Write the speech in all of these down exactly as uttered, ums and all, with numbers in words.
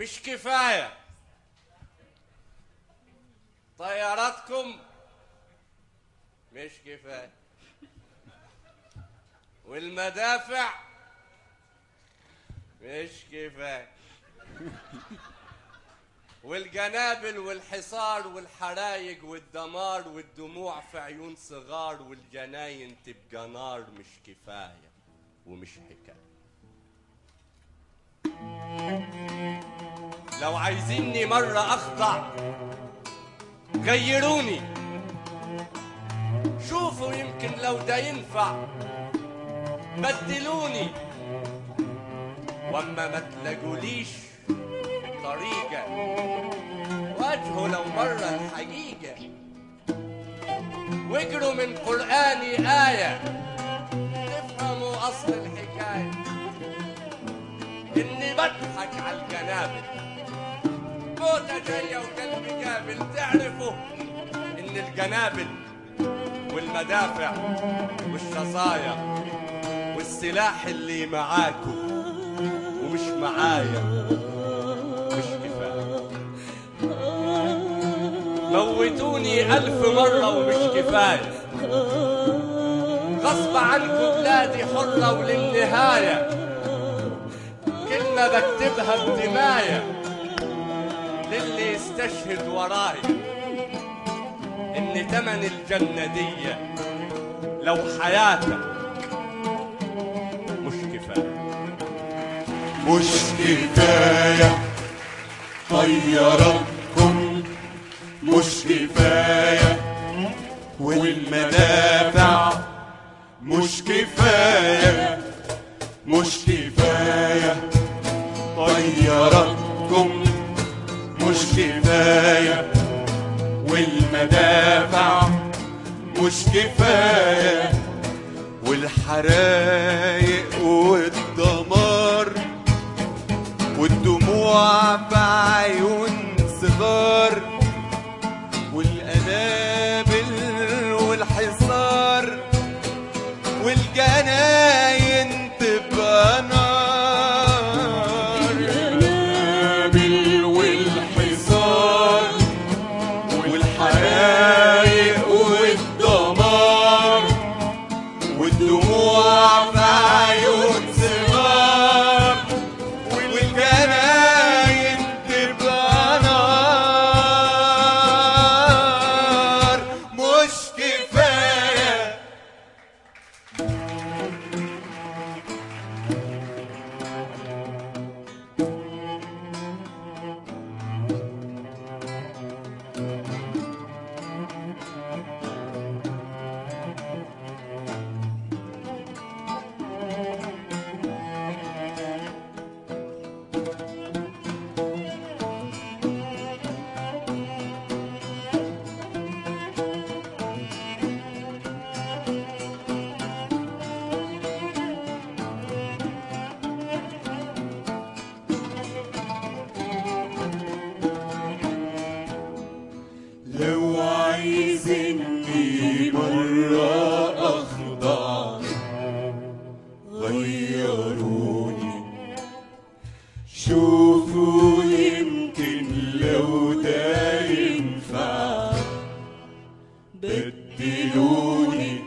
مش كفاية. طياراتكم مش كفاية، والمدافع مش كفاية، والجنابل والحصار والحرايق والدمار والدموع في عيون صغار والجناين تبقى نار مش كفاية ومش حكاية. لو عايزيني مرة أخضع غيروني، شوفوا يمكن لو ده ينفع بدلوني، واما ما تلاقوليش طريقة واجهوا لو مرة الحقيقة، واجروا من قرآني آية تفهموا أصل الحكاية. إني بضحك على الجنابل، موتة جاية وقلبي قابل، تعرفوا إن الجنابل والمدافع والشظايا والسلاح اللي معاكم ومش معايا مش كفاية. موتوني ألف مرة ومش كفاية، غصب عنكم بلادي حرة وللنهاية، كلمة بكتبها بدماية للي يستشهد وراي، إن تمن الجنة دي لو حياتك مش كفاية. مش كفاية طياراتكم، مش كفاية والمدافع مش كفاية، مش كفاية طياراتكم، مش كفاية والمدافع مش كفاية، والحرايق والدمار والدموع في عيون صغار والقنابل والحصار والجناين تبقى نار. القنابل والحصار والحرايق والدمار والدموع في عيون صغار والجناين تبقى نار مش كفاية. لو عايزني مرة أخضع غيروني، شوفوا يمكن لو ده ينفع بدلوني،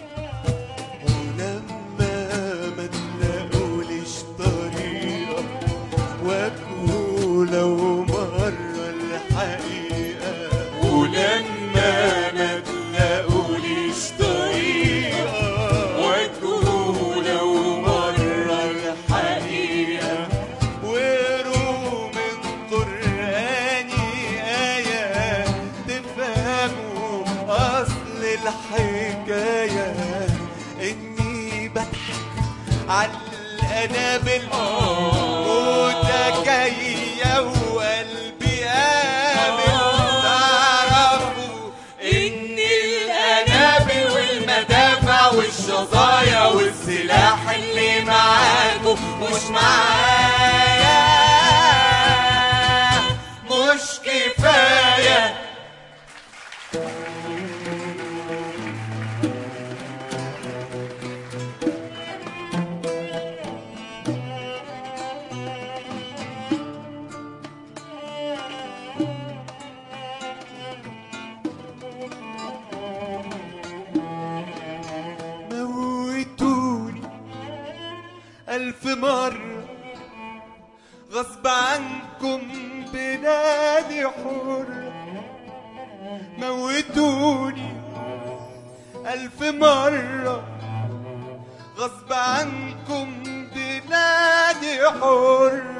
ولما ما تلاقوليش طريقة واجهوا لو مرة الحقيقة، ولما ما تلاقوليش طريقة واجهوا لو مرة الحقيقة، وقروا من قرآني آية تفهموا أصل الحكاية، إني بضحك على القنابل موتة جاية وقلبي قابل، تعرفوا إن القنابل والمدافع والشظايا والسلاح اللي معاكم مش معايا مش كفاية. غصب عنكم بلادي حر، موتوني ألف مرة غصب عنكم بلادي حر.